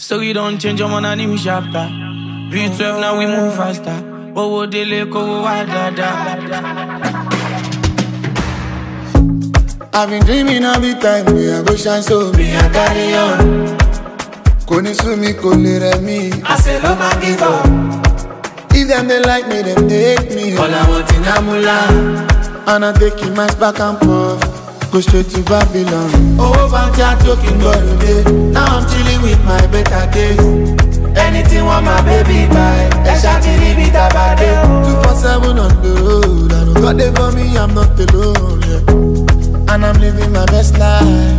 Story don't change, I'm on a new chapter. B12 now we move faster. Oh, dele ko I've been dreaming all the time, me I go shine so me I carry on. Koni sumi koni remi, I say love my give up. if them they like me, them they hate me. All I want in Amula. And I take it my back and forth, go straight to Babylon. Oh, Banty, I'm talking about today. Now I'm chilling with my better days. Anything want my baby buy. That's how to leave it about it. 247 on the road. I know God there for me, I'm not alone. Yeah. And I'm living my best life.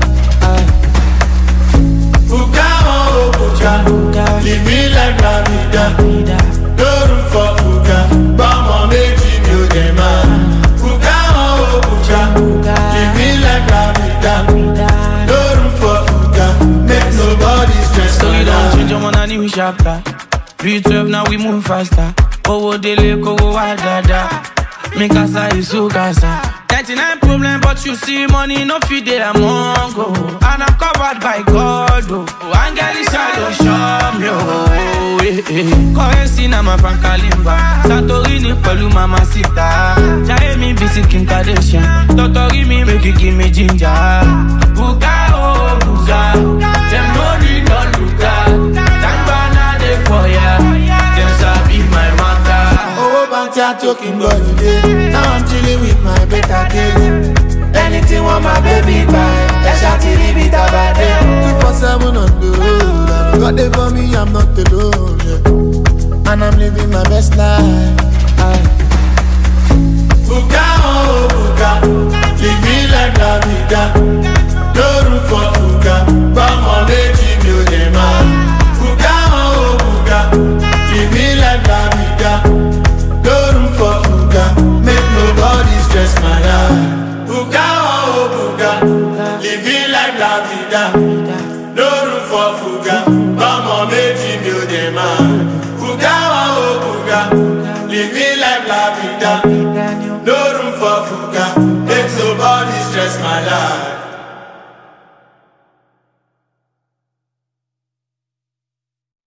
Fuga oh fuga, living like la vida. No room for fuga, bama meji mi o de ma. Fuga oh fuga, living like la vida. No room for fuga, make nobody stress. So you don't change, I'm on a new chapter. B12 now we move faster. Oh dele ko wadada, me casa isu casa. 99 problem, but you see money no fit there among go. And I'm covered by God, oh. Angeli shadow show me, oh. Currency na ma Frankalimba, Santorini pẹ̀lú mama sita. Jaye mi busy Kim Kardashian, Totori mi make you give me ginger. Buga oh buga, them no need no luga. Tangbana dey for ya, them sabi my matter. Oh, Banty, I'm talking about today. Now I'm chilling with my better days. Anything want my baby buy. That's how to leave it about it. 247 on the road. I know God there for me, I'm not alone. Yeah. And I'm living my best life. Buga oh buga, living like la vida. No room for fuga, bama meji mi o de ma. Buga oh buga, living like la vida. No room for fuga, make nobody stress my life. Buga oh buga, living like la vida. No room for fuga, bama meji mi o de ma. Buga oh buga, living like la vida. No room for fuga, make nobody stress my life.